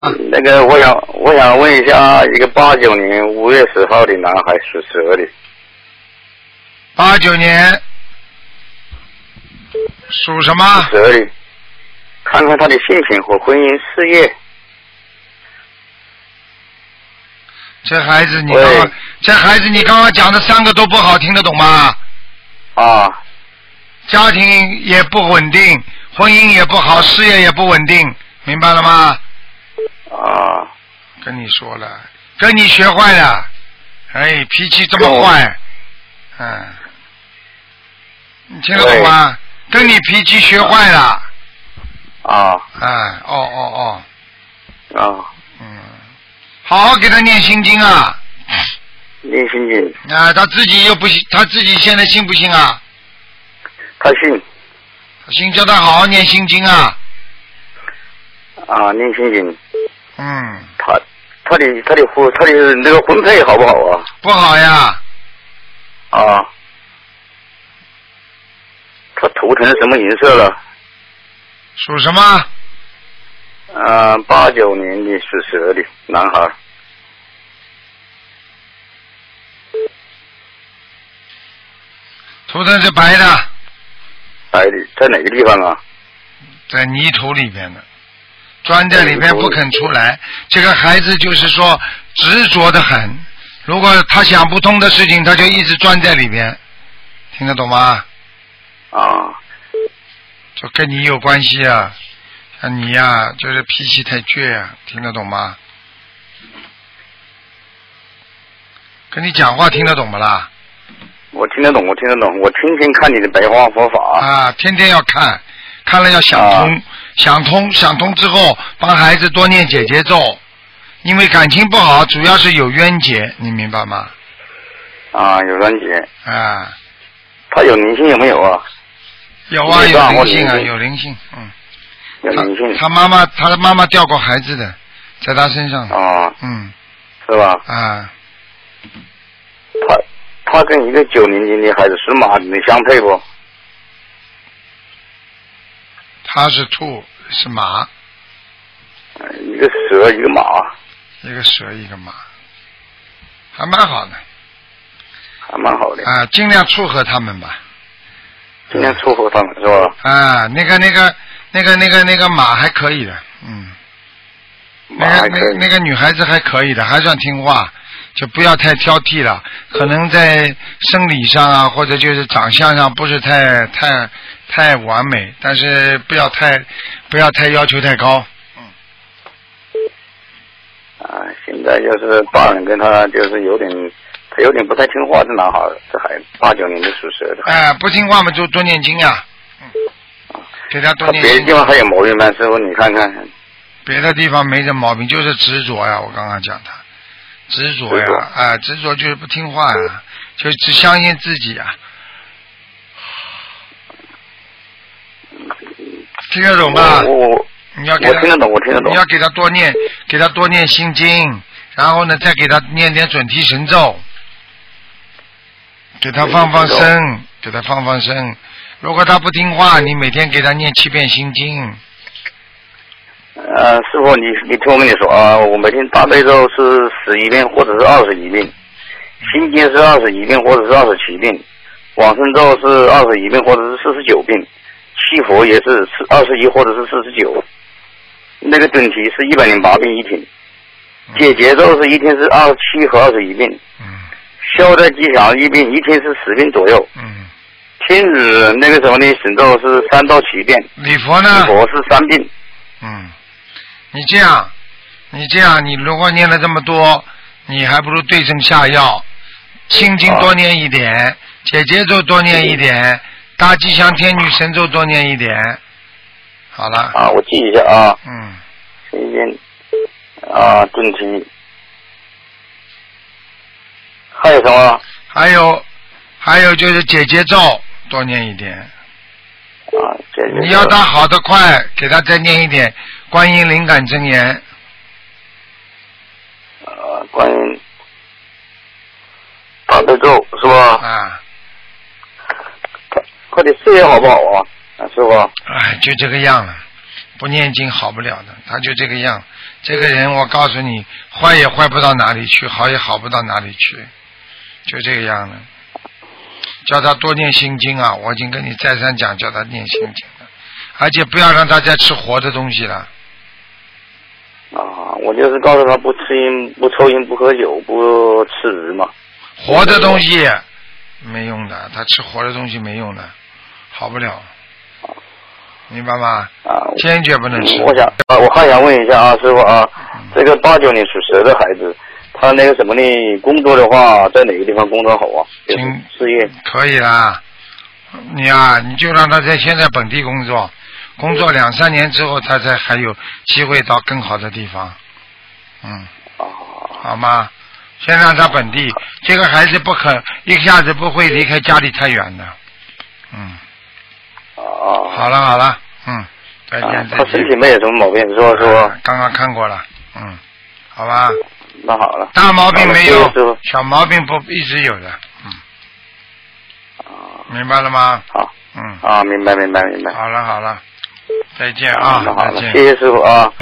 那个我想问一下，一个89年5月10号的男孩，属蛇的。 89年属什么？ 蛇的，看看他的性情和婚姻事业。 这孩子你刚刚讲的3个都不好，听得懂吗？ 啊。 家庭也不稳定，婚姻也不好，事业也不稳定，明白了吗？ 啊。 跟你说了，跟你学坏了，哎，脾气这么坏，你听得懂吗？跟你脾气学坏了。 啊。 哦。 啊。 好好给他念心经啊。 念心经。 他自己又不信，他自己现在信不信啊？ 他信。 他信，叫他好好念心经啊。 啊，念心经。他的那个婚配好不好啊？ 不好呀。 啊。他图腾什么颜色了？ 属什么 ？89年的属蛇的男孩。 图腾是白的。 白的，在哪个地方啊？ 在泥土里边的，钻在里面不肯出来。这个孩子就是说执着的很，如果他想不通的事情，他就一直钻在里边，听得懂吗？ 啊。 就跟你有关系啊，像你呀，就是脾气太倔啊，听得懂吗？跟你讲话听得懂不啦？ 我听得懂，我天天看你的白话佛法啊，天天要看了要想通，想通之后，帮孩子多念解结咒，因为感情不好，主要是有冤结，你明白吗？ 啊，有冤结。 啊。 他有灵性有没有啊？ 有啊，有灵性啊，有灵性， 有灵性。 他的妈妈掉过孩子的，在他身上。 啊。是吧？ 啊。 他跟一个90年的孩子属马的相配不？ 他是兔，是马。 一个蛇，一个马。 一个蛇，一个马，还蛮好的。 还蛮好的。 啊，尽量撮合他们吧。 尽量撮合他们是吧？ 啊，那个马还可以的，那个女孩子还可以的，还算听话。就不要太挑剔了，可能在生理上啊，或者就是长相上不是太完美，但是不要太要求太高。 现在就是大人跟他就是他有点不太听话，这男孩，这还89年的属蛇的。 不听话嘛，就多念经呀。给他多念经。 别的地方还有毛病吗？师傅你看看。 别的地方没这毛病，就是执着呀，我刚刚讲他。执着呀，执着就是不听话呀，就只相信自己呀。听得懂吗？ 我听得懂，我听得懂。 你要给他多念心经，然后呢，再给他念点准提神咒，给他放生，如果他不听话，你每天给他念7遍心经。 师傅，你听我跟你说啊，我每天大悲咒是11遍或者是21遍，心经是21遍或者是27遍，往生咒是21遍或者是49遍，七佛也是21或者是49，那个准提是108遍一天，解结咒是一天是27和21遍，消灾吉祥一天是10遍左右，天日那个时候呢神咒是3到7遍， 礼佛呢？ 礼佛是3遍。 你这样，你如果念了这么多，你还不如对症下药，心经多念一点，解结咒多念一点，大吉祥天女神咒多念一点，好了。 我记一下啊。心经准提，还有什么？ 还有就是解结咒多念一点。 解结咒。 你要他好得快，给他再念一点观音灵感真言。 观音大悲咒是吧？他的事业好不好啊？师傅？ 就这个样了，不念经好不了的，他就这个样， 这个人我告诉你，坏也坏不到哪里去，好也好不到哪里去，就这个样的。叫他多念心经啊，我已经跟你再三讲，叫他念心经了，而且不要让大家吃活的东西了。 我就是告诉他不吃烟、不抽烟、不喝酒、不吃鱼嘛。 活的东西没用的，他吃活的东西没用的，好不了。明白吗？坚决不能吃。 我还想问一下啊，师傅啊，这个89年属蛇的孩子，他那个什么呢？工作的话，在哪个地方工作好啊？事业可以啦。你就让他在现在本地工作2、3年之后，他才还有机会到更好的地方。好吗？先让他本地，这个孩子不可一下子不会离开家里太远的。好了，再见。 他身体没有什么毛病，说刚刚看过了，好吧。 那好了。 大毛病没有，小毛病不一直有的，明白了吗？ 好，明白。 好了，再见啊， 那好了， 再见。 谢谢师傅啊。